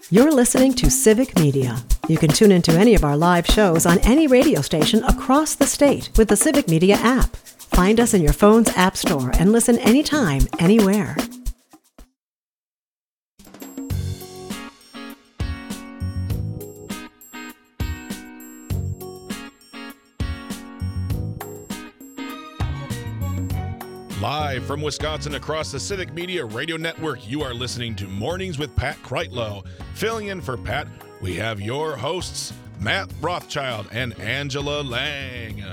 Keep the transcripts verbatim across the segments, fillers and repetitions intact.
You're listening to Civic Media. You can tune into any of our live shows on any radio station across the state with the Civic Media app. Find us in your phone's app store and listen anytime, anywhere. Live from Wisconsin across the Civic Media Radio Network, you are listening to Mornings with Pat Kreitlow. Filling in for Pat, we have your hosts, Matt Rothschild and Angela Lang.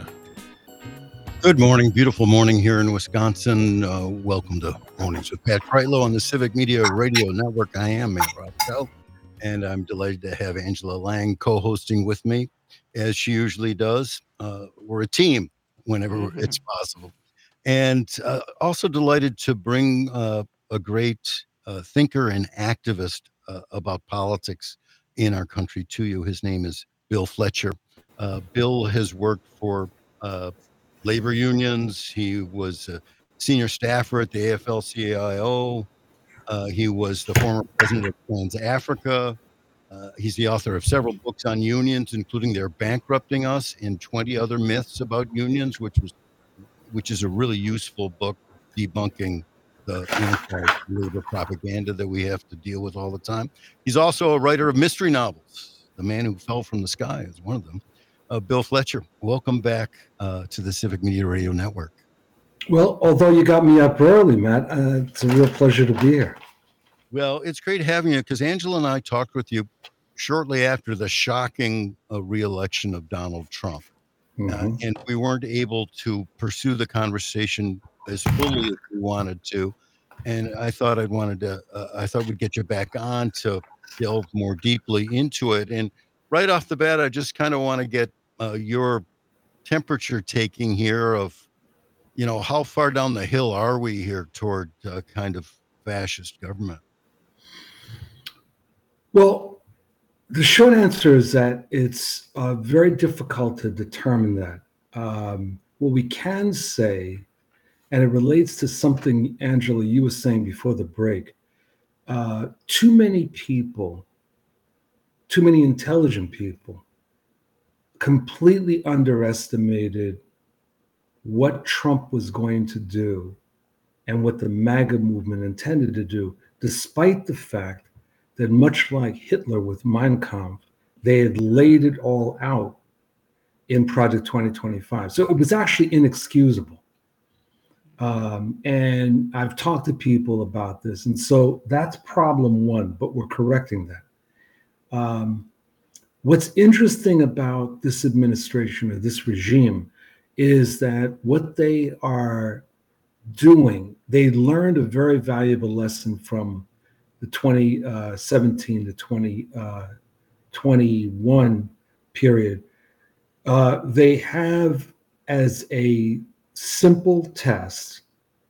Good morning, beautiful morning here in Wisconsin. Uh, welcome to Mornings with Pat Kreitlow on the Civic Media Radio Network. I am Matt Rothschild, and I'm delighted to have Angela Lang co-hosting with me, as she usually does. Uh, we're a team whenever mm-hmm. it's possible. And uh, also delighted to bring uh, a great uh, thinker and activist uh, about politics in our country to you. His name is Bill Fletcher. Uh, Bill has worked for uh, labor unions. He was a senior staffer at the A F L C I O. Uh, he was the former president of Trans Africa. Uh, he's the author of several books on unions, including They're Bankrupting Us and twenty Other Myths About Unions, which was which is a really useful book debunking the anti-labor propaganda that we have to deal with all the time. He's also a writer of mystery novels. The Man Who Fell from the Sky is one of them. Uh, Bill Fletcher, welcome back uh, to the Civic Media Radio Network. Well, although you got me up early, Matt, uh, it's a real pleasure to be here. Well, it's great having you because Angela and I talked with you shortly after the shocking uh, re-election of Donald Trump. Uh, and we weren't able to pursue the conversation as fully as we wanted to. And I thought I'd wanted to, uh, I thought we'd get you back on to delve more deeply into it. And right off the bat, I just kind of want to get uh, your temperature taking here of, you know, how far down the hill are we here toward uh, kind of fascist government? Well, the short answer is that it's uh, very difficult to determine that. Um, what we can say, and it relates to something, Angela, you were saying before the break, uh, too many people, too many intelligent people, completely underestimated what Trump was going to do and what the MAGA movement intended to do, despite the fact that much like Hitler with Mein Kampf, they had laid it all out in Project twenty twenty-five. So it was actually inexcusable. Um, and I've talked to people about this. And so that's problem one, but we're correcting that. Um, what's interesting about this administration or this regime is that what they are doing, they learned a very valuable lesson from the twenty seventeen to twenty twenty-one period. Uh, they have as a simple test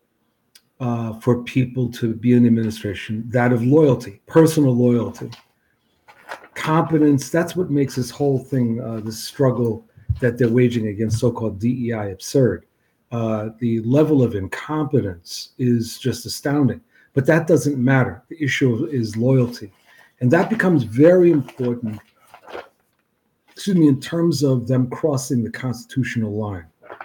uh, for people to be in the administration, that of loyalty, personal loyalty, competence. That's what makes this whole thing, uh, this struggle that they're waging against so-called D E I absurd. Uh, the level of incompetence is just astounding. But that doesn't matter. The issue is loyalty. And that becomes very important, excuse me, in terms of them crossing the constitutional line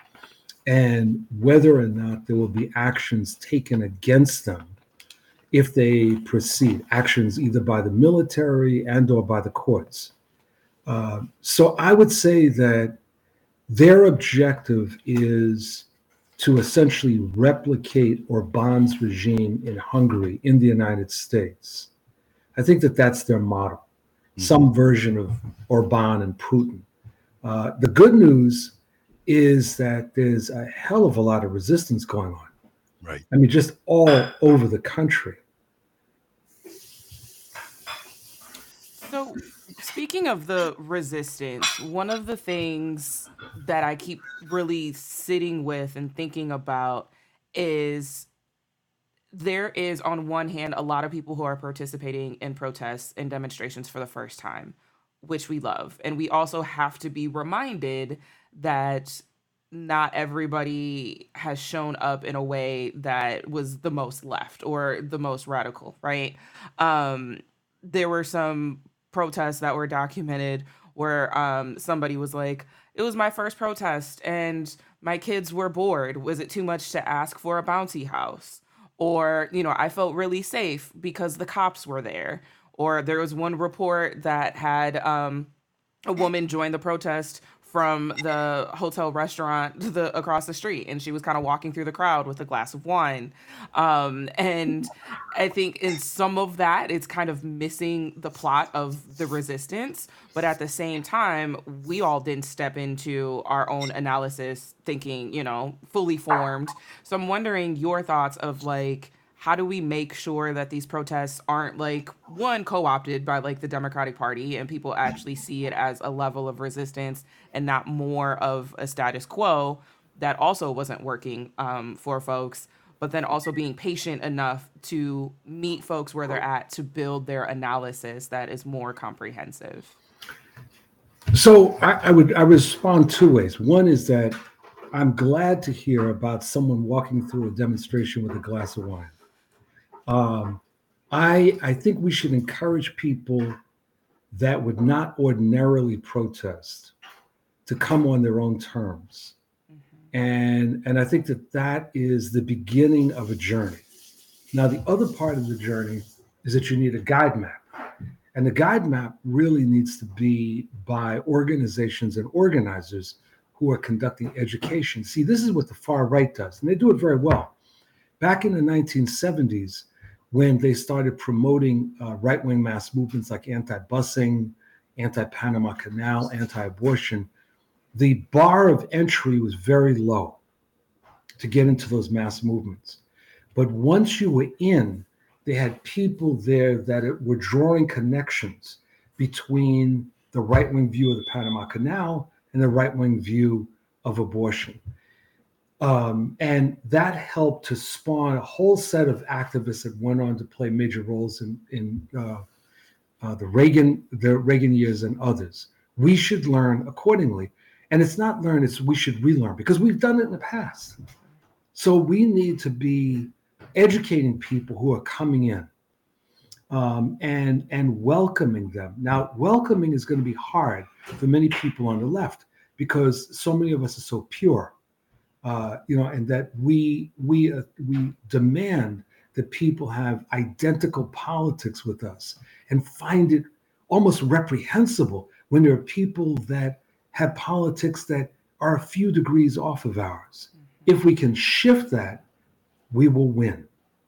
and whether or not there will be actions taken against them if they proceed, actions either by the military and or by the courts. Uh, so I would say that their objective is to essentially replicate Orban's regime in Hungary, in the United States. I think that that's their model, mm-hmm. some version of Orban and Putin. Uh, the good news is that there's a hell of a lot of resistance going on. Right. I mean, just all over the country. So speaking of the resistance, one of the things that I keep really sitting with and thinking about is there is, on one hand, a lot of people who are participating in protests and demonstrations for the first time, which we love. And we also have to be reminded that not everybody has shown up in a way that was the most left or the most radical, right? Um, there were some protests that were documented where um, somebody was like, it was my first protest and my kids were bored. Was it too much to ask for a bouncy house? Or, you know, I felt really safe because the cops were there. Or there was one report that had um, a woman join the protest from the hotel restaurant to the across the street, and she was kind of walking through the crowd with a glass of wine. Um, and I think in some of that, it's kind of missing the plot of the resistance. But at the same time, we all didn't step into our own analysis thinking, you know, fully formed. So I'm wondering your thoughts of like, how do we make sure that these protests aren't like one co-opted by like the Democratic Party and people actually see it as a level of resistance and not more of a status quo that also wasn't working um, for folks, but then also being patient enough to meet folks where they're at to build their analysis that is more comprehensive. So I, I would I respond two ways. One is that I'm glad to hear about someone walking through a demonstration with a glass of wine. Um, I I think we should encourage people that would not ordinarily protest to come on their own terms, mm-hmm. and and I think that that is the beginning of a journey. Now, the other part of the journey is that you need a guide map, and the guide map really needs to be by organizations and organizers who are conducting education. See, this is what the far right does, and they do it very well. Back in the nineteen seventies, when they started promoting uh, right-wing mass movements like anti-busing, anti-Panama Canal, anti-abortion, the bar of entry was very low to get into those mass movements. But once you were in, they had people there that were drawing connections between the right-wing view of the Panama Canal and the right-wing view of abortion. Um, and that helped to spawn a whole set of activists that went on to play major roles in, in uh, uh, the Reagan, the Reagan years and others. We should learn accordingly. And it's not learn, it's we should relearn because we've done it in the past. So we need to be educating people who are coming in um, and, and welcoming them. Now, welcoming is going to be hard for many people on the left because so many of us are so pure. Uh, you know, and that we we uh, we demand that people have identical politics with us, and find it almost reprehensible when there are people that have politics that are a few degrees off of ours. Mm-hmm. If we can shift that, we will win.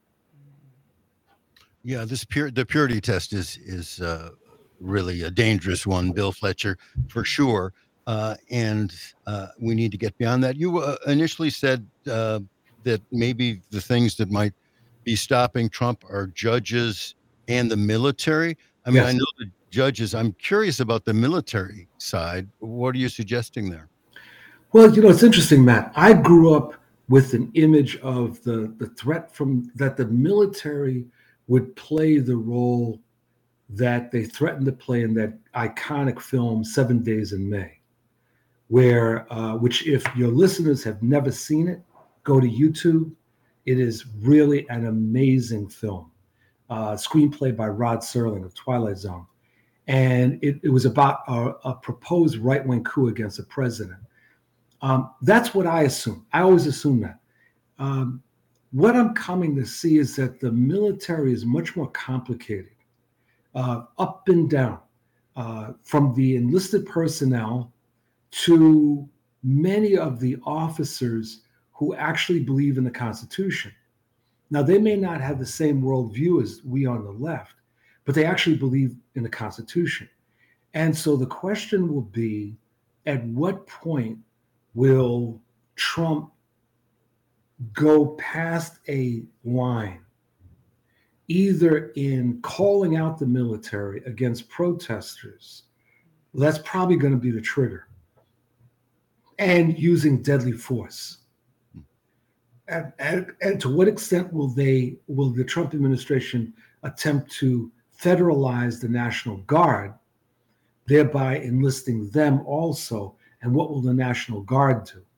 Yeah, this pure the purity test is is uh, really a dangerous one, Bill Fletcher, for sure. Uh, and uh, we need to get beyond that. You uh, initially said uh, that maybe the things that might be stopping Trump are judges and the military. I mean, yes. I know the judges. I'm curious about the military side. What are you suggesting there? Well, you know, it's interesting, Matt. I grew up with an image of the, the threat from that the military would play the role that they threatened to play in that iconic film, Seven Days in May. Where, uh, which if your listeners have never seen it, go to YouTube. It is really an amazing film. Uh, screenplay by Rod Serling of Twilight Zone. And it, it was about a, a proposed right-wing coup against the president. Um, that's what I assume. I always assume that. Um, what I'm coming to see is that the military is much more complicated, uh, up and down, uh, from the enlisted personnel to many of the officers who actually believe in the Constitution. Now, they may not have the same worldview as we on the left, but they actually believe in the Constitution. And so the question will be, at what point will Trump go past a line, either in calling out the military against protesters? Well, that's probably going to be the trigger. And using deadly force. And, and, and to what extent will they, will the Trump administration attempt to federalize the National Guard, thereby enlisting them also? And what will the National Guard do?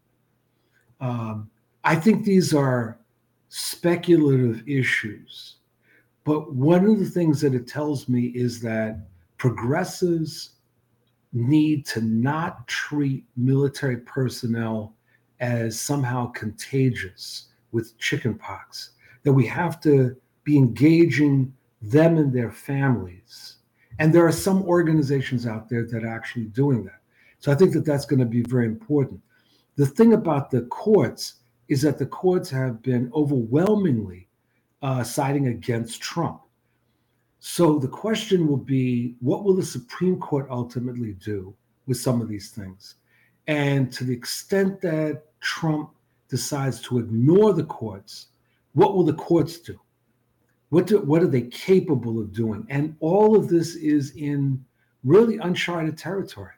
Um, I think these are speculative issues, But one of the things that it tells me is that progressives need to not treat military personnel as somehow contagious with chickenpox, that we have to be engaging them and their families. And there are some organizations out there that are actually doing that. So I think that that's going to be very important. The thing about the courts is that the courts have been overwhelmingly uh, siding against Trump. So the question will be, what will the Supreme Court ultimately do with some of these things? And to the extent that Trump decides to ignore the courts, what will the courts do? What do, what are they capable of doing? And all of this is in really uncharted territory.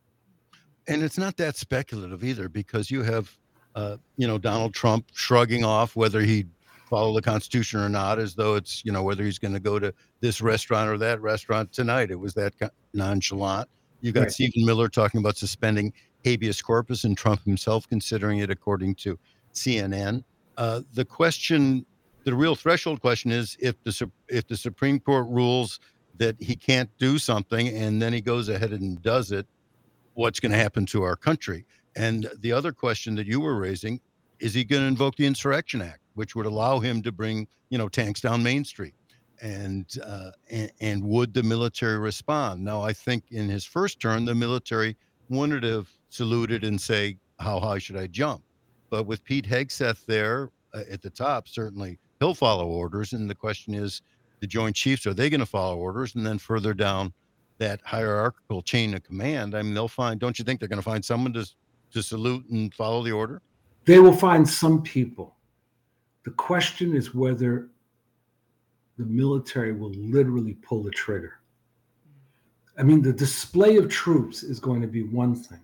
And it's not that speculative either, because you have, uh, you know, Donald Trump shrugging off whether he'd follow the Constitution or not, as though it's, you know, whether he's going to go to this restaurant or that restaurant tonight. It was that nonchalant. You got right. Stephen Miller talking about suspending habeas corpus, and Trump himself considering it, according to C N N. Uh, the question, the real threshold question is, if the if the Supreme Court rules that he can't do something and then he goes ahead and does it, what's going to happen to our country? And the other question that you were raising, is he going to invoke the Insurrection Act, which would allow him to bring, you know, tanks down Main Street? And, uh, and and would the military respond? Now, I think in his first term, the military wanted to have saluted and say, how high should I jump? But with Pete Hegseth there uh, at the top, certainly he'll follow orders. And the question is, the Joint Chiefs, are they going to follow orders? And then further down that hierarchical chain of command, I mean, they'll find, don't you think they're going to find someone to, to salute and follow the order? They will find some people. The question is whether the military will literally pull the trigger. I mean, the display of troops is going to be one thing,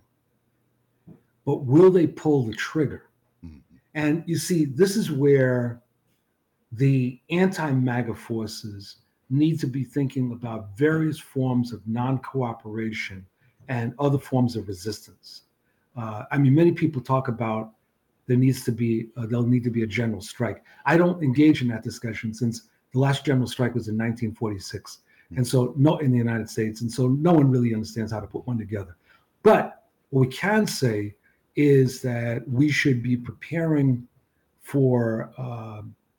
but will they pull the trigger? Mm-hmm. And you see, this is where the anti-MAGA forces need to be thinking about various forms of non-cooperation and other forms of resistance. Uh, I mean, many people talk about there needs to be, uh, there'll need to be a general strike. I don't engage in that discussion, since the last general strike was in nineteen forty-six. And so, no, in the United States. And so no one really understands how to put one together. But what we can say is that we should be preparing for uh,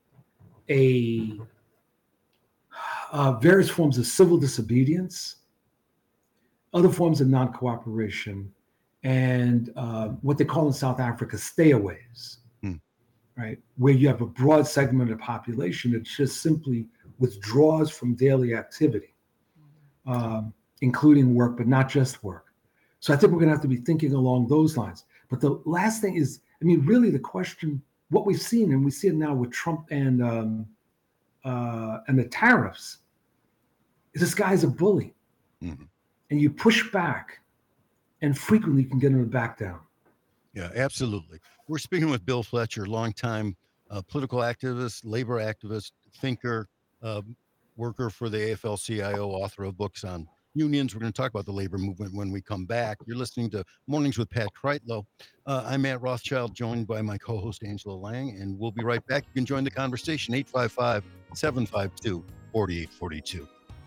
a uh, various forms of civil disobedience, other forms of non-cooperation, and uh, what they call in South Africa stayaways, hmm. right? Where you have a broad segment of the population that just simply withdraws from daily activity, um, including work, but not just work. So I think we're going to have to be thinking along those lines. But the last thing is, I mean, really the question, what we've seen, and we see it now with Trump and um, uh, and the tariffs, is this guy's a bully. Mm-hmm. And you push back, and frequently you can get him to back down. Yeah, absolutely. We're speaking with Bill Fletcher, longtime uh, political activist, labor activist, thinker, uh, worker for the A F L C I O, author of books on unions. We're going to talk about the labor movement when we come back. You're listening to Mornings with Pat Kreitlow. Uh, I'm Matt Rothschild, joined by my co-host Angela Lang, and we'll be right back. You can join the conversation, eight five five, seven five two, four eight four two.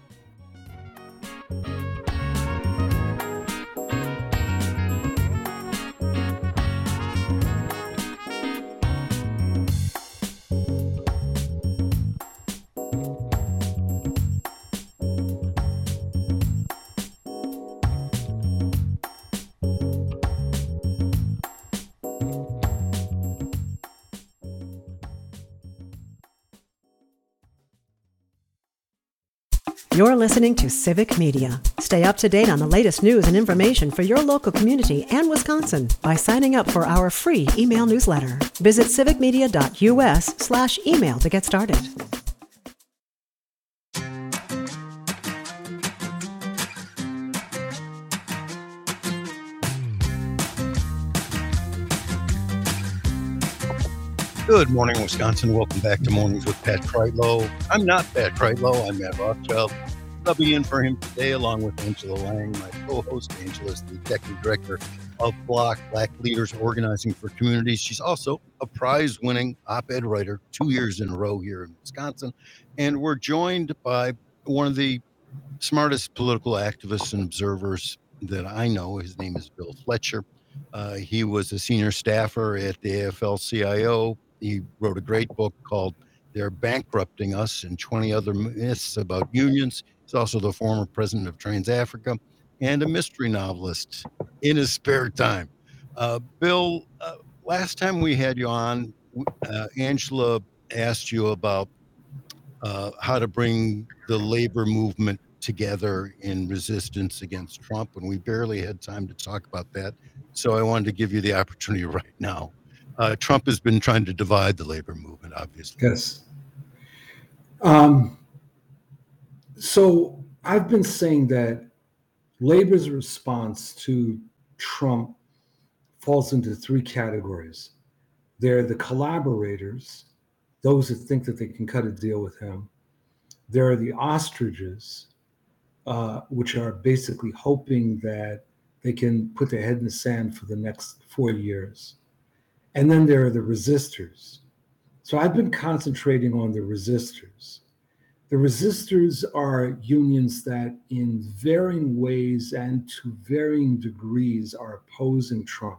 You're listening to Civic Media. Stay up to date on the latest news and information for your local community and Wisconsin by signing up for our free email newsletter. Visit civicmedia.us slash email to get started. Good morning, Wisconsin. Welcome back to Mornings with Pat Kreitlow. I'm not Pat Kreitlow. I'm Matt Rothschild. subbing in for him today, along with Angela Lang, my co-host. Angela is the executive director of Block, Black Leaders Organizing for Communities. She's also a prize-winning op-ed writer two years in a row here in Wisconsin. And we're joined by one of the smartest political activists and observers that I know. His name is Bill Fletcher. Uh, he was a senior staffer at the A F L C I O. He wrote a great book called They're Bankrupting Us and twenty Other Myths About Unions. He's also the former president of Trans-Africa and a mystery novelist in his spare time. Uh, Bill, uh, last time we had you on, uh, Angela asked you about uh, how to bring the labor movement together in resistance against Trump, and we barely had time to talk about that. So I wanted to give you the opportunity right now. Uh, Trump has been trying to divide the labor movement, obviously. Yes. Um, so I've been saying that labor's response to Trump falls into three categories. They're the collaborators, those that think that they can cut a deal with him. There are the ostriches, uh, which are basically hoping that they can put their head in the sand for the next four years. And then there are the resistors. So I've been concentrating on the resistors. The resistors are unions that in varying ways and to varying degrees are opposing Trump.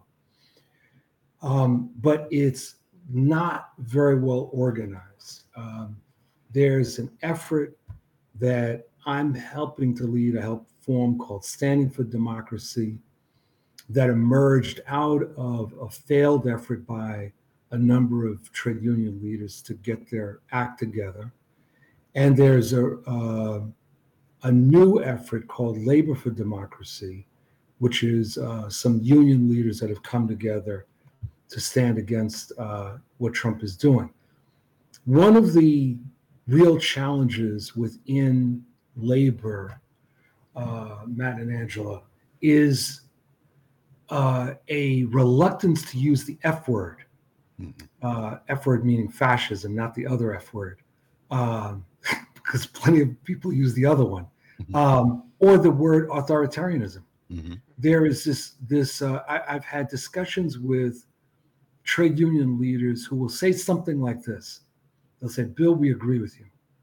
Um, but it's not very well organized. Um, there's an effort that I'm helping to lead, a help form called Standing for Democracy, that emerged out of a failed effort by a number of trade union leaders to get their act together. And there's a, uh, a new effort called Labor for Democracy, which is uh, some union leaders that have come together to stand against uh, what Trump is doing. One of the real challenges within labor, uh, Matt and Angela, is uh, a reluctance to use the F word. Mm-hmm. Uh, F word meaning fascism, not the other F word, um, because plenty of people use the other one, mm-hmm. um, or the word authoritarianism. Mm-hmm. There is this, this uh, I, I've had discussions with trade union leaders who will say something like this. They'll say, Bill, we agree with you,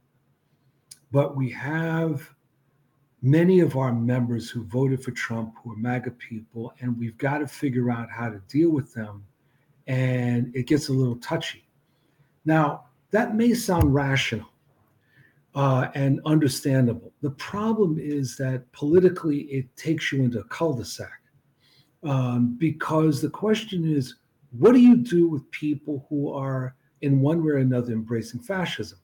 but we have many of our members who voted for Trump who are MAGA people, and we've got to figure out how to deal with them. And it gets a little touchy. Now, that may sound rational uh, and understandable. The problem is that politically it takes you into a cul-de-sac um, because the question is, what do you do with people who are in one way or another embracing fascism?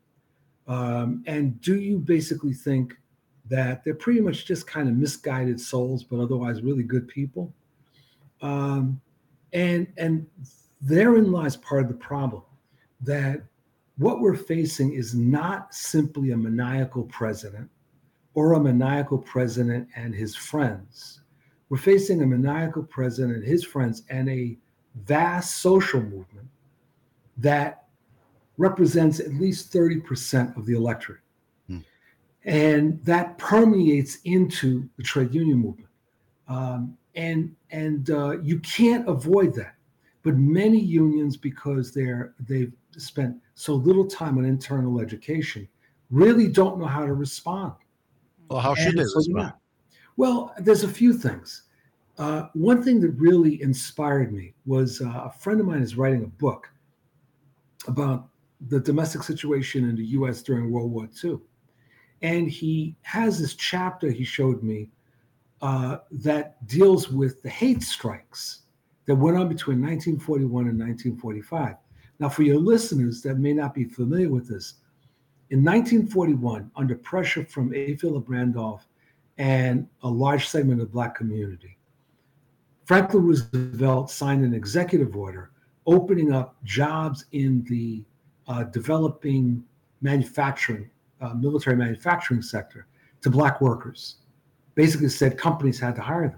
Um, and do you basically think that they're pretty much just kind of misguided souls, but otherwise really good people? Um, and, and therein lies part of the problem, that what we're facing is not simply a maniacal president or a maniacal president and his friends. We're facing a maniacal president and his friends and a vast social movement that represents at least thirty percent of the electorate. Hmm. And that permeates into the trade union movement. Um, and and uh, you can't avoid that. But many unions, because they're, they've spent so little time on internal education, really don't know how to respond. Well, how should and they so, respond? Yeah. Well, there's a few things. Uh, one thing that really inspired me was uh, a friend of mine is writing a book about the domestic situation in the U S during World War Two. And he has this chapter he showed me uh, that deals with the hate strikes that went on between nineteen forty-one and nineteen forty-five. Now, for your listeners that may not be familiar with this, in nineteen forty-one, under pressure from A. Philip Randolph and a large segment of the Black community, Franklin Roosevelt signed an executive order opening up jobs in the uh, developing manufacturing, uh, military manufacturing sector to Black workers. Basically said companies had to hire them.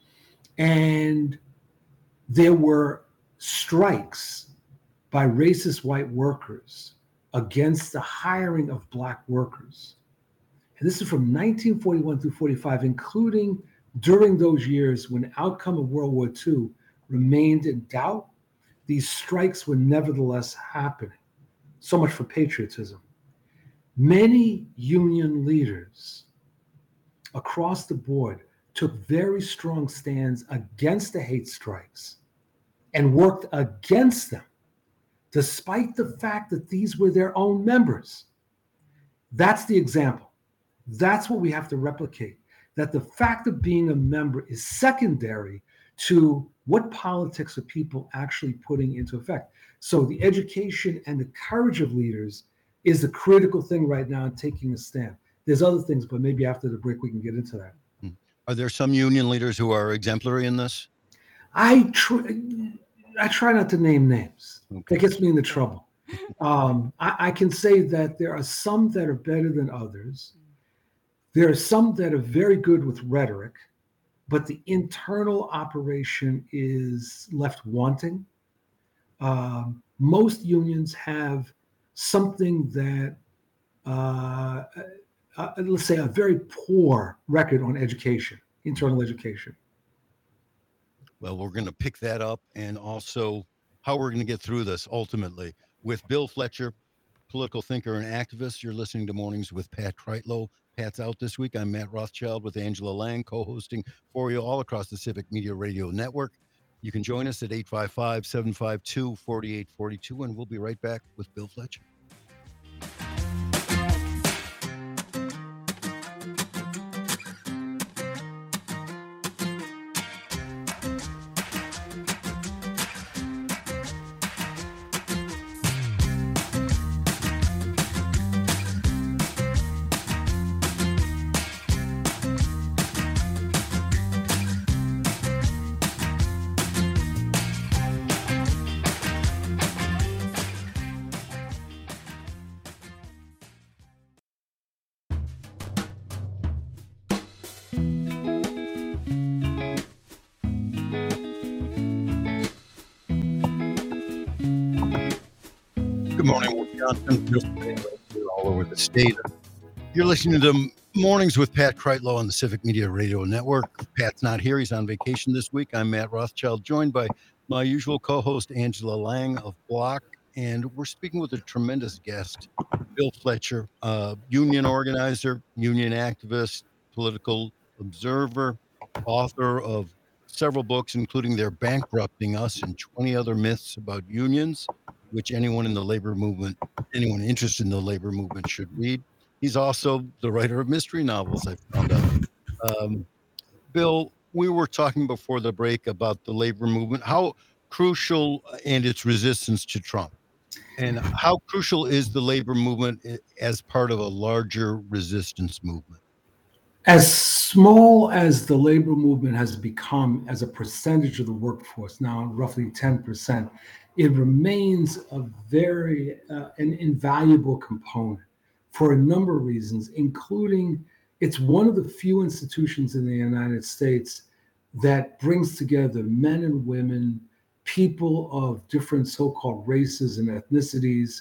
And there were strikes by racist white workers against the hiring of Black workers. And this is from nineteen forty-one through forty-five, including during those years when the outcome of World War Two remained in doubt. These strikes were nevertheless happening. So much for patriotism. Many union leaders across the board took very strong stands against the hate strikes and worked against them, despite the fact that these were their own members. That's the example. That's what we have to replicate, that the fact of being a member is secondary to what politics are people actually putting into effect. So the education and the courage of leaders is the critical thing right now in taking a stand. There's other things, but maybe after the break we can get into that. Are there some union leaders who are exemplary in this? I tr- I try not to name names. Okay. That gets me into trouble. Um, I, I can say that there are some that are better than others. There are some that are very good with rhetoric, but the internal operation is left wanting. Um, most unions have something that, uh, uh, let's say, a very poor record on education, internal education. Well, we're going to pick that up, and also how we're going to get through this ultimately with Bill Fletcher, political thinker and activist. You're listening to Mornings with Pat Kreitlow. Pat's out this week. I'm Matt Rothschild with Angela Lang, co-hosting for you all across the Civic Media Radio Network. You can join us at eight five five, seven five two, four eight four two, and we'll be right back with Bill Fletcher. Good morning, Wisconsin. All over the state. You're listening to Mornings with Pat Kreitlow on the Civic Media Radio Network. Pat's not here. He's on vacation this week. I'm Matt Rothschild, joined by my usual co-host, Angela Lang of Block. And we're speaking with a tremendous guest, Bill Fletcher, uh, union organizer, union activist, political observer, author of several books, including They're Bankrupting Us and twenty Other Myths About Unions, which anyone in the labor movement, anyone interested in the labor movement should read. He's also the writer of mystery novels, I found out. Um, Bill, we were talking before the break about the labor movement, how crucial and its resistance to Trump. And how crucial is the labor movement as part of a larger resistance movement? As small as the labor movement has become as a percentage of the workforce, now roughly ten percent, it remains a very uh, an invaluable component for a number of reasons, including it's one of the few institutions in the United States that brings together men and women, people of different so-called races and ethnicities,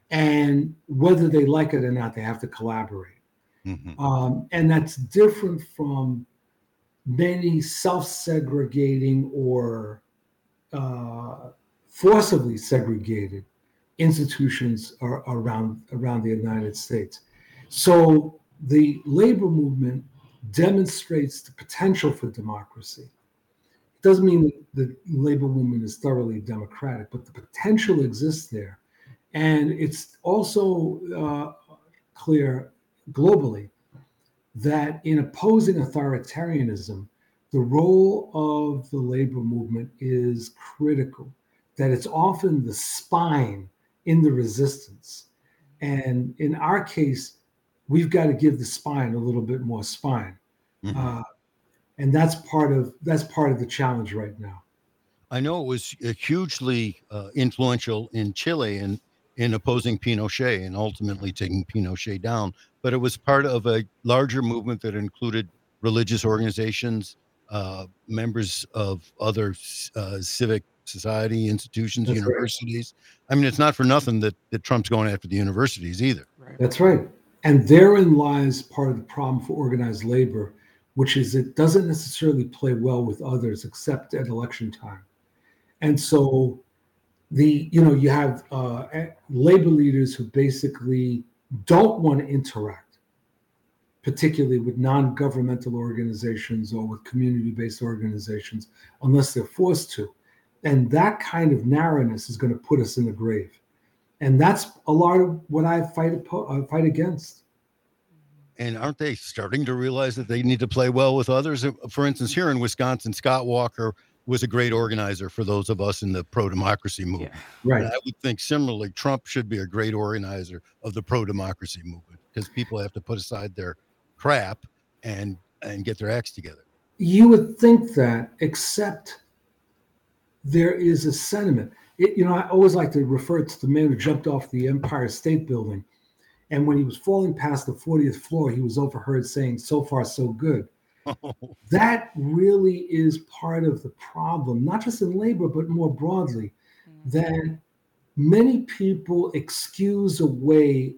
and whether they like it or not, they have to collaborate. Mm-hmm. Um, and that's different from many self-segregating or uh, forcibly segregated institutions are around around the United States. So the labor movement demonstrates the potential for democracy. It doesn't mean that the labor movement is thoroughly democratic, but the potential exists there. And it's also uh, clear globally that in opposing authoritarianism, the role of the labor movement is critical, that it's often the spine in the resistance. And in our case, we've got to give the spine a little bit more spine. Mm-hmm. Uh, and that's part of that's part of the challenge right now. I know it was hugely uh, influential in Chile in, in opposing Pinochet and ultimately taking Pinochet down, but it was part of a larger movement that included religious organizations, uh, members of other uh, civic society institutions, That's universities. Right. I mean, it's not for nothing that, that Trump's going after the universities either. That's right. And therein lies part of the problem for organized labor, which is it doesn't necessarily play well with others except at election time. And so the, you know, you have uh, labor leaders who basically don't want to interact, particularly with non-governmental organizations or with community-based organizations, unless they're forced to. And that kind of narrowness is going to put us in the grave. And that's a lot of what I fight, uh, fight against. And aren't they starting to realize that they need to play well with others? For instance, here in Wisconsin, Scott Walker was a great organizer for those of us in the pro-democracy movement. Yeah. Right. And I would think similarly, Trump should be a great organizer of the pro-democracy movement, because people have to put aside their crap and and get their acts together. You would think that, except there is a sentiment. It, you know, I always like to refer to the man who jumped off the Empire State Building. And when he was falling past the fortieth floor, he was overheard saying, "So far, so good." That really is part of the problem, not just in labor, but more broadly, that many people excuse away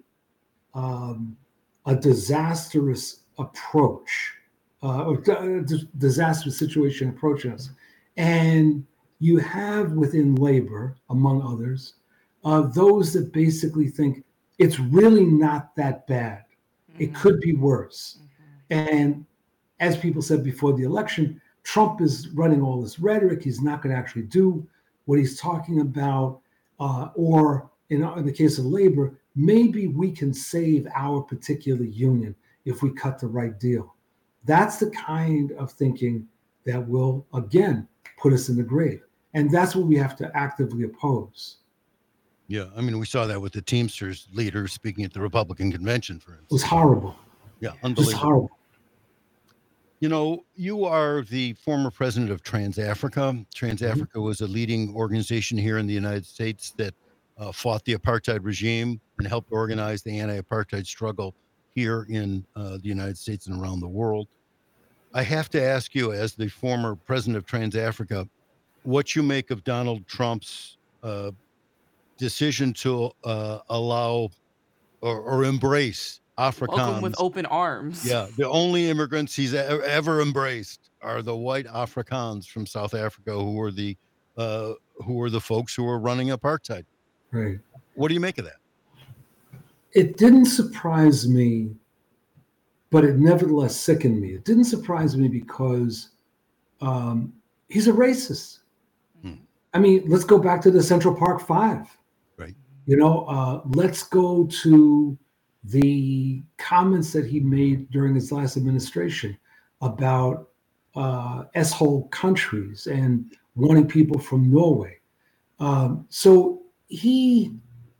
um, a disastrous approach, uh, or a disastrous situation approaching us. And you have within labor, among others, uh, those that basically think it's really not that bad. Mm-hmm. It could be worse. Mm-hmm. And as people said before the election, Trump is running all this rhetoric. He's not going to actually do what he's talking about. Uh, or in, in the case of labor, maybe we can save our particular union if we cut the right deal. That's the kind of thinking that will, again, put us in the grave. And that's what we have to actively oppose. Yeah, I mean, we saw that with the Teamsters leader speaking at the Republican convention, for instance. It was horrible. Yeah, unbelievable. Just horrible. You know, you are the former president of TransAfrica. TransAfrica mm-hmm. was a leading organization here in the United States that uh, fought the apartheid regime and helped organize the anti-apartheid struggle here in uh, the United States and around the world. I have to ask you, as the former president of TransAfrica, what you make of Donald Trump's uh, decision to uh, allow or, or embrace Afrikaans. Welcome with open arms. Yeah, the only immigrants he's ever embraced are the white Afrikaans from South Africa, who were the uh, who were the folks who were running apartheid. Right. What do you make of that? It didn't surprise me, but it nevertheless sickened me. It didn't surprise me because um, he's a racist. Hmm. I mean, let's go back to the Central Park Five. Right. You know, uh, let's go to the comments that he made during his last administration about uh, S-hole countries and wanting people from Norway. Um, so he,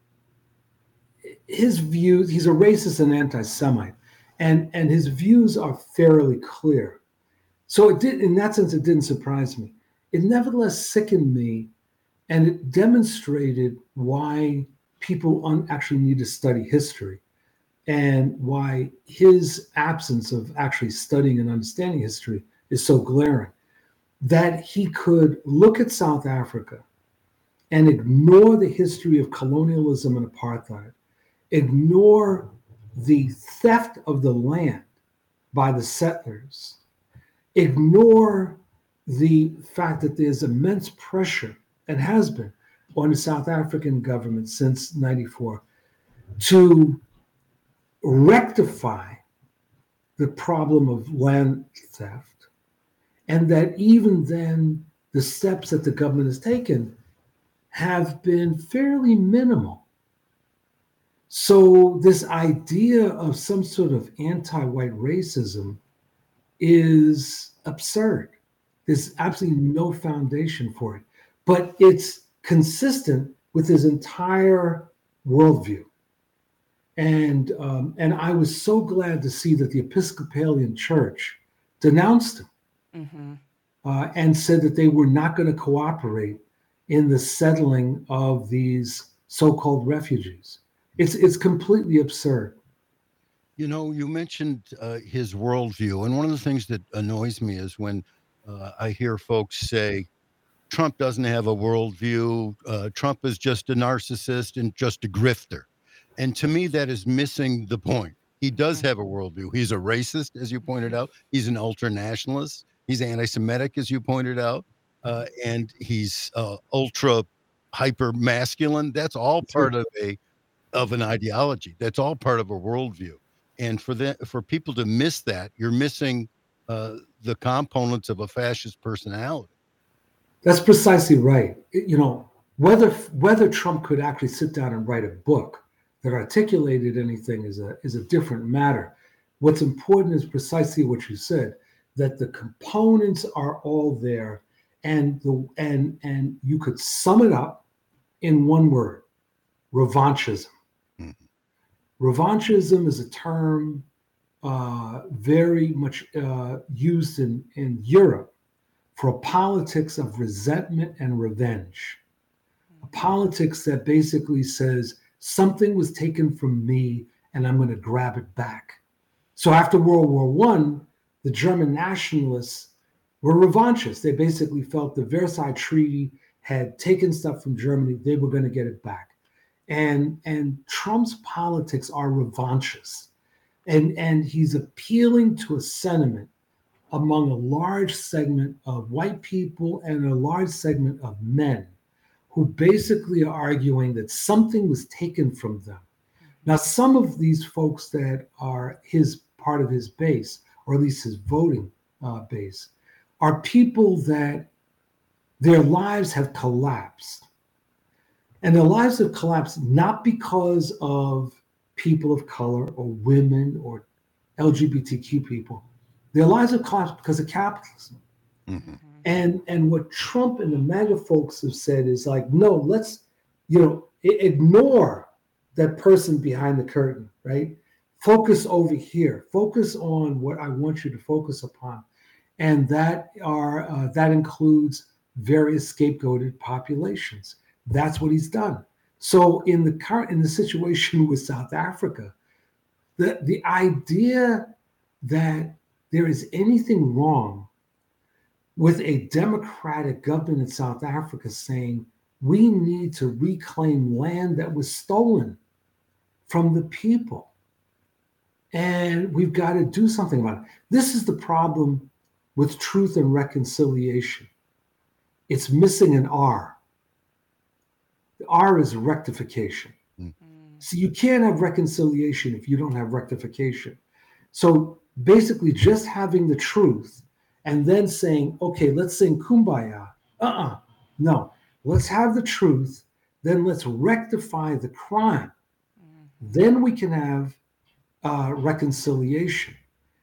his views, he's a racist and anti-Semite, and, and his views are fairly clear. So it did, in that sense, it didn't surprise me. It nevertheless sickened me, and it demonstrated why people un- actually need to study history, and why his absence of actually studying and understanding history is so glaring. That he could look at South Africa and ignore the history of colonialism and apartheid, ignore the theft of the land by the settlers, ignore the fact that there's immense pressure, and has been, on the South African government since ninety-four to rectify the problem of land theft, and that even then the steps that the government has taken have been fairly minimal. So this idea of some sort of anti-white racism is absurd. There's absolutely no foundation for it, but it's consistent with his entire worldview. And um, and I was so glad to see that the Episcopalian Church denounced him mm-hmm. uh, and said that they were not going to cooperate in the settling of these so-called refugees. It's it's completely absurd. You know, you mentioned uh, his worldview, and one of the things that annoys me is when uh, I hear folks say Trump doesn't have a worldview, uh, Trump is just a narcissist and just a grifter. And to me, that is missing the point. He does have a worldview. He's a racist, as you pointed out. He's an ultra-nationalist. He's anti-Semitic, as you pointed out. Uh, and he's uh, ultra hyper masculine. That's all part of a of an ideology. That's all part of a worldview. And for that, for people to miss that, you're missing uh, the components of a fascist personality. That's precisely right. It- you know, whether whether Trump could actually sit down and write a book that articulated anything is a is a different matter. What's important is precisely what you said, that the components are all there, and the and and you could sum it up in one word: revanchism. Mhm. Revanchism is a term uh, very much uh, used in, in Europe for a politics of resentment and revenge. A politics that basically says something was taken from me and I'm going to grab it back. So after World War One, the German nationalists were revanchists. They basically felt the Versailles Treaty had taken stuff from Germany. They were going to get it back. And, and Trump's politics are revanchist. And, and he's appealing to a sentiment among a large segment of white people and a large segment of men who basically are arguing that something was taken from them. Now, some of these folks that are his part of his base, or at least his voting uh, base, are people that their lives have collapsed. And their lives have collapsed not because of people of color or women or L G B T Q people. Their lives have collapsed because of capitalism. Mhm. And and what Trump and the MAGA folks have said is like, no, let's, you know, i- ignore that person behind the curtain, right? Focus over here. Focus on what I want you to focus upon, and that are uh, that includes various scapegoated populations. That's what he's done. So in the current in the situation with South Africa, the the idea that there is anything wrong with a democratic government in South Africa saying we need to reclaim land that was stolen from the people. And we've got to do something about it. This is the problem with truth and reconciliation. It's missing an R. The R is rectification. So you can't have reconciliation if you don't have rectification. So basically just having the truth and then saying, okay, let's sing Kumbaya. Uh-uh, no. Let's have the truth, then let's rectify the crime. Then we can have uh, reconciliation.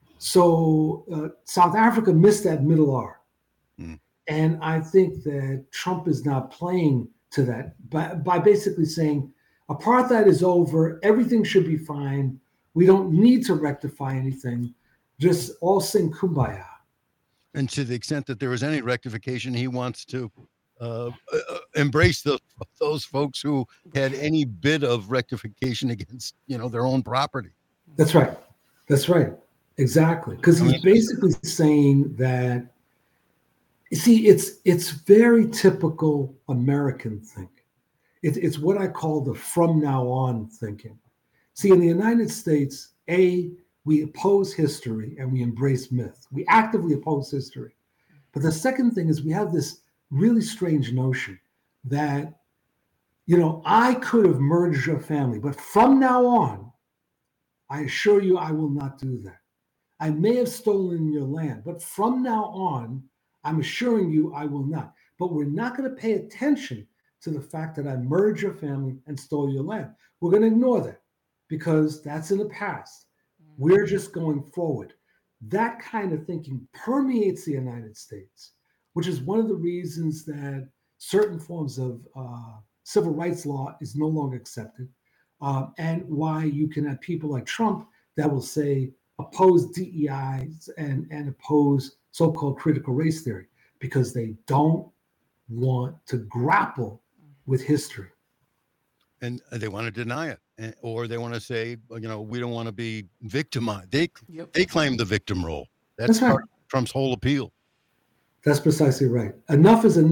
So uh, South Africa missed that middle R. Mm. And I think that Trump is now playing to that by, by basically saying, apartheid is over, everything should be fine, we don't need to rectify anything, just all sing Kumbaya. And to the extent that there is any rectification, he wants to uh, uh, embrace the, those folks who had any bit of rectification against, you know, their own property. That's right. That's right. Exactly. Because he's basically saying that, you see, it's it's very typical American thinking. It, it's what I call the from now on thinking. See, in the United States, A, we oppose history and we embrace myth. We actively oppose history. But the second thing is we have this really strange notion that, you know, I could have merged your family, but from now on, I assure you I will not do that. I may have stolen your land, but from now on, I'm assuring you I will not. But we're not going to pay attention to the fact that I merged your family and stole your land. We're going to ignore that because that's in the past. We're just going forward. That kind of thinking permeates the United States, which is one of the reasons that certain forms of uh, civil rights law is no longer accepted, uh, and why you can have people like Trump that will say oppose D E Is and, and oppose so-called critical race theory because they don't want to grapple with history. And they want to deny it, and, or they want to say, you know, we don't want to be victimized. They Yep. they claim the victim role. That's, That's right. part of Trump's whole appeal. That's precisely right. Enough is enough.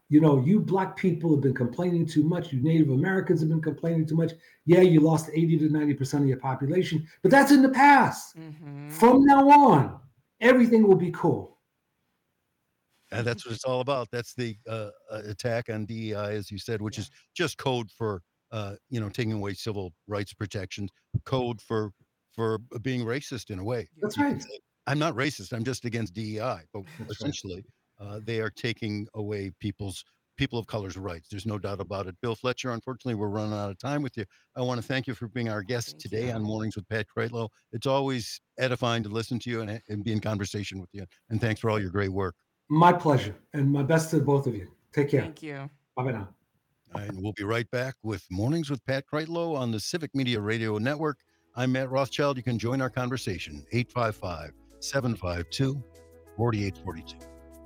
You know, you black people have been complaining too much. You Native Americans have been complaining too much. Yeah, you lost eighty to ninety percent of your population, but that's in the past. Mm-hmm. From now on, everything will be cool. And that's what it's all about. That's the uh, uh, attack on D E I, as you said, which Yeah. is just code for, uh, you know, taking away civil rights protections, code for for being racist in a way. That's You can right. say, I'm not racist. I'm just against D E I. But That's right. essentially, uh, they are taking away people's people of color's rights. There's no doubt about it. Bill Fletcher, unfortunately, we're running out of time with you. I want to thank you for being our guest Thank today you. on Mornings with Pat Kreitlow. It's always edifying to listen to you and, and be in conversation with you. And thanks for all your great work. My pleasure, and my best to both of you. Take care. Thank you. Bye-bye now. And we'll be right back with Mornings with Pat Kreitlow on the Civic Media Radio Network. I'm Matt Rothschild. You can join our conversation, eight five five, seven five two, four eight four two.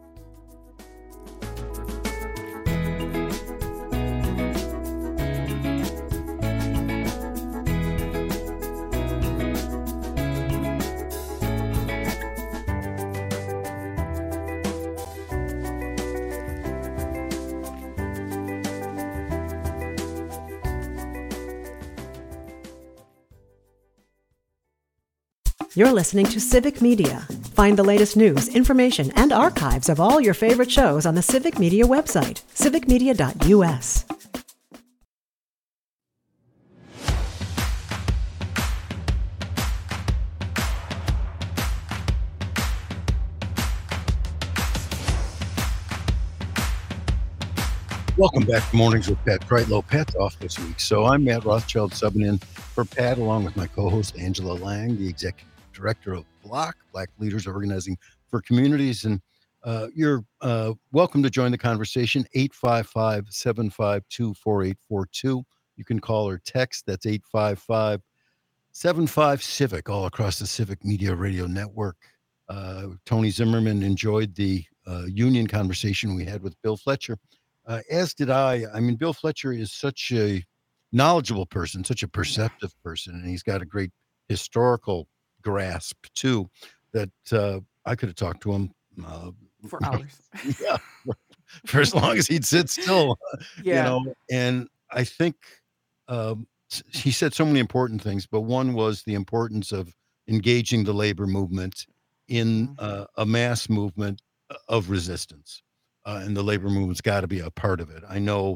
You're listening to Civic Media. Find the latest news, information, and archives of all your favorite shows on the Civic Media website, civic media dot u s. Welcome back to Mornings with Pat Kreitlow. Pat's off this week, so I'm Matt Rothschild subbing in for Pat along with my co-host Angela Lang, the executive director of Block, Black Leaders Organizing for Communities. And uh, you're uh, welcome to join the conversation, eight five five, seven five two, four eight four two. You can call or text. That's eight five five, seven five, CIVIC, all across the Civic Media Radio Network. Uh, Tony Zimmerman enjoyed the uh, union conversation we had with Bill Fletcher. Uh, as did I. I mean, Bill Fletcher is such a knowledgeable person, such a perceptive person, and he's got a great historical grasp too, that uh, I could have talked to him uh, for hours. Yeah, for, for as long as he'd sit still. Yeah. You know, and I think um, he said so many important things, but one was the importance of engaging the labor movement in uh, a mass movement of resistance. Uh, and the labor movement's got to be a part of it. I know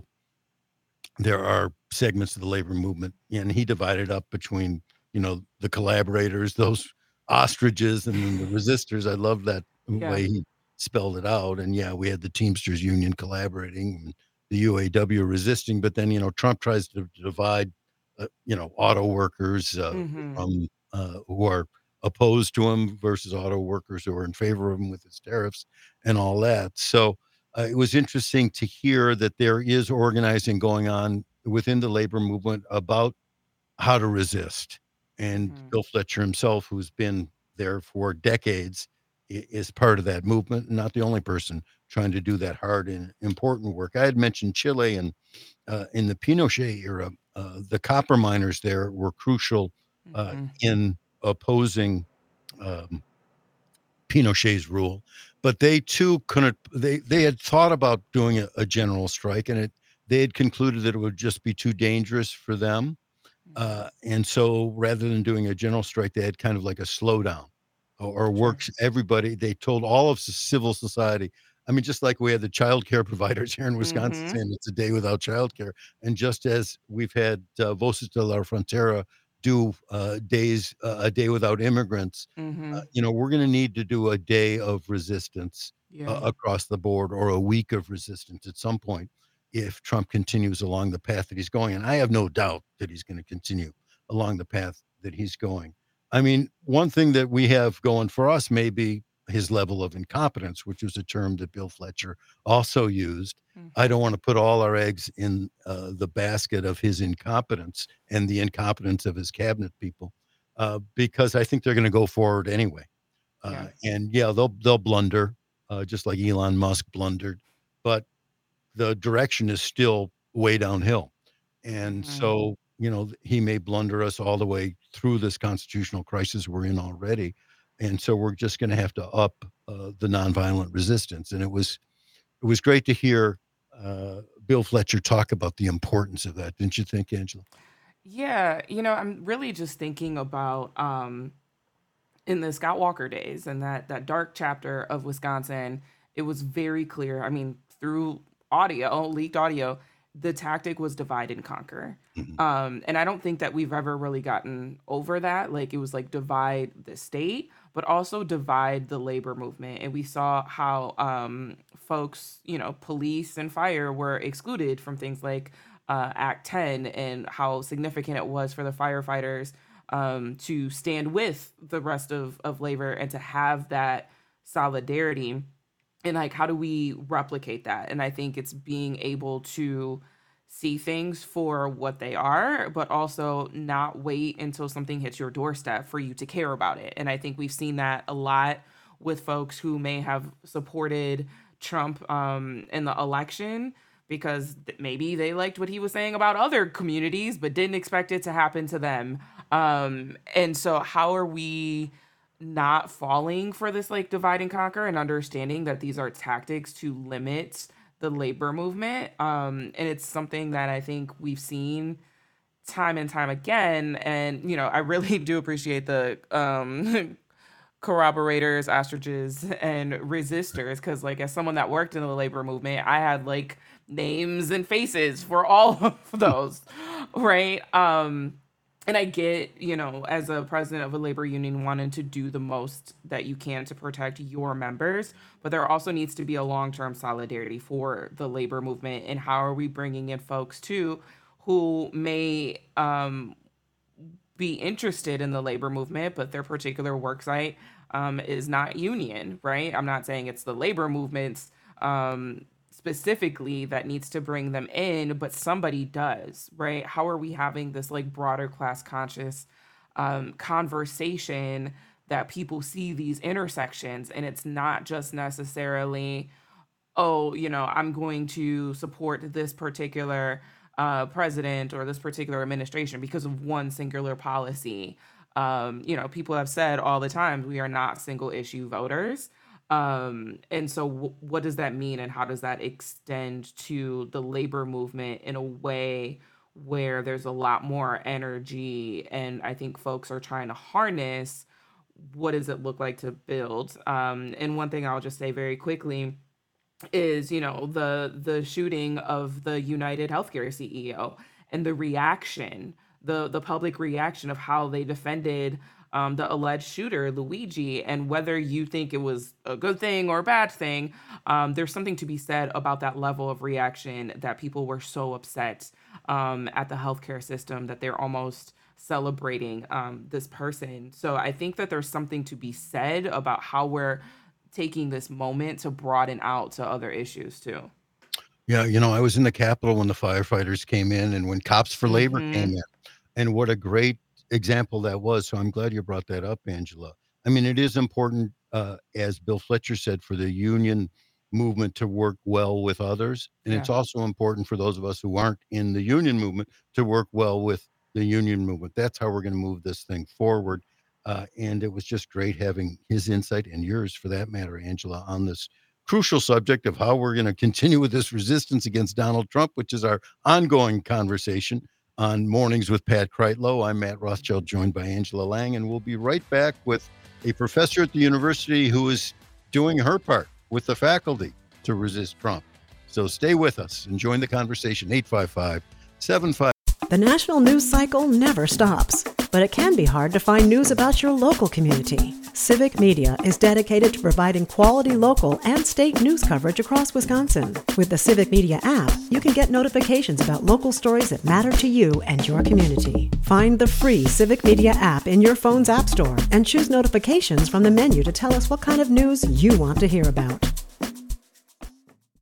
there are segments of the labor movement, and he divided up between, you know, the collaborators, those ostriches, and then the resistors. I love that Yeah. way he spelled it out. And yeah, we had the Teamsters Union collaborating, and the U A W resisting. But then, you know, Trump tries to divide, uh, you know, auto workers uh, Mhm. from uh, who are opposed to him versus auto workers who are in favor of him with his tariffs and all that. So uh, it was interesting to hear that there is organizing going on within the labor movement about how to resist. And Mhm. Bill Fletcher himself, who's been there for decades, i- is part of that movement, and not the only person trying to do that hard and important work. I had mentioned Chile, and uh, in the Pinochet era, uh, the copper miners there were crucial uh, Mhm. in opposing um, Pinochet's rule, but they too couldn't. They they had thought about doing a, a general strike, and it they had concluded that it would just be too dangerous for them, uh, and so rather than doing a general strike, they had kind of like a slowdown, or, or works everybody. They told all of s- civil society. I mean, just like we had the child care providers here in Wisconsin Mhm. saying it's a day without child care, and just as we've had uh, Voces de la Frontera do uh, days uh, a day without immigrants, uh, Mhm. you know, we're going to need to do a day of resistance Yeah. uh, across the board, or a week of resistance at some point, if Trump continues along the path that he's going. And I have no doubt that he's going to continue along the path that he's going. I mean, one thing that we have going for us may be his level of incompetence, which was a term that Bill Fletcher also used. I don't Mhm. want to put all our eggs in uh, the basket of his incompetence and the incompetence of his cabinet people, uh, because I think they're going to go forward anyway. Uh, Yeah. and yeah, they'll they'll blunder, uh, just like Elon Musk blundered, but the direction is still way downhill. And Mhm. so, you know, he may blunder us all the way through this constitutional crisis we're in already. And so we're just going to have to up uh, the nonviolent resistance. And it was it was great to hear uh, Bill Fletcher talk about the importance of that. Didn't you think, Angela? Yeah, you know, I'm really just thinking about um, in the Scott Walker days and that that dark chapter of Wisconsin. It was very clear. I mean, through audio, leaked audio, the tactic was divide and conquer. Mhm. Um, and I don't think that we've ever really gotten over that. Like it was like divide the state, but also divide the labor movement. And we saw how um, folks, you know, police and fire were excluded from things like uh, Act ten and how significant it was for the firefighters um, to stand with the rest of, of labor and to have that solidarity. And like, how do we replicate that? And I think it's being able to see things for what they are, but also not wait until something hits your doorstep for you to care about it. And I think we've seen that a lot with folks who may have supported Trump um, in the election because th- maybe they liked what he was saying about other communities, but didn't expect it to happen to them. Um, and so how are we not falling for this like divide and conquer and understanding that these are tactics to limit the labor movement? Um, and it's something that I think we've seen time and time again. And, you know, I really do appreciate the um, corroborators, ostriches, and resistors. Because, like, as someone that worked in the labor movement, I had like names and faces for all of those, right? Um, and I get, you know, as a president of a labor union, wanting to do the most that you can to protect your members, but there also needs to be a long-term solidarity for the labor movement. And how are we bringing in folks too who may um, be interested in the labor movement, but their particular worksite um, is not union, right? I'm not saying it's the labor movement's um, specifically that needs to bring them in, but somebody does, right? How are we having this like broader class conscious um, conversation that people see these intersections and it's not just necessarily, oh, you know, I'm going to support this particular uh, president or this particular administration because of one singular policy. Um, you know, people have said all the time, we are not single issue voters. Um, and so w- what does that mean and how does that extend to the labor movement in a way where there's a lot more energy and I think folks are trying to harness what does it look like to build? Um, and one thing I'll just say very quickly is, you know, the the shooting of the United Healthcare C E O and the reaction, the the public reaction of how they defended um, the alleged shooter, Luigi, and whether you think it was a good thing or a bad thing, um, there's something to be said about that level of reaction that people were so upset um, at the healthcare system that they're almost celebrating um, this person. So I think that there's something to be said about how we're taking this moment to broaden out to other issues too. Yeah, you know, I was in the Capitol when the firefighters came in and when Cops for Labor Mhm. came in, and what a great example that was. So I'm glad you brought that up, Angela. I mean, it is important, uh, as Bill Fletcher said, for the union movement to work well with others. And it's Yeah. also important for those of us who aren't in the union movement to work well with the union movement. That's how we're going to move this thing forward. Uh, and it was just great having his insight and yours, for that matter, Angela, on this crucial subject of how we're going to continue with this resistance against Donald Trump, which is our ongoing conversation on Mornings with Pat Kreitlow. I'm Matt Rothschild, joined by Angela Lang, and we'll be right back with a professor at the university who is doing her part with the faculty to resist Trump. So stay with us and join the conversation. eight five five, seven five. The national news cycle never stops, but it can be hard to find news about your local community. Civic Media is dedicated to providing quality local and state news coverage across Wisconsin. With the Civic Media app, you can get notifications about local stories that matter to you and your community. Find the free Civic Media app in your phone's app store and choose notifications from the menu to tell us what kind of news you want to hear about.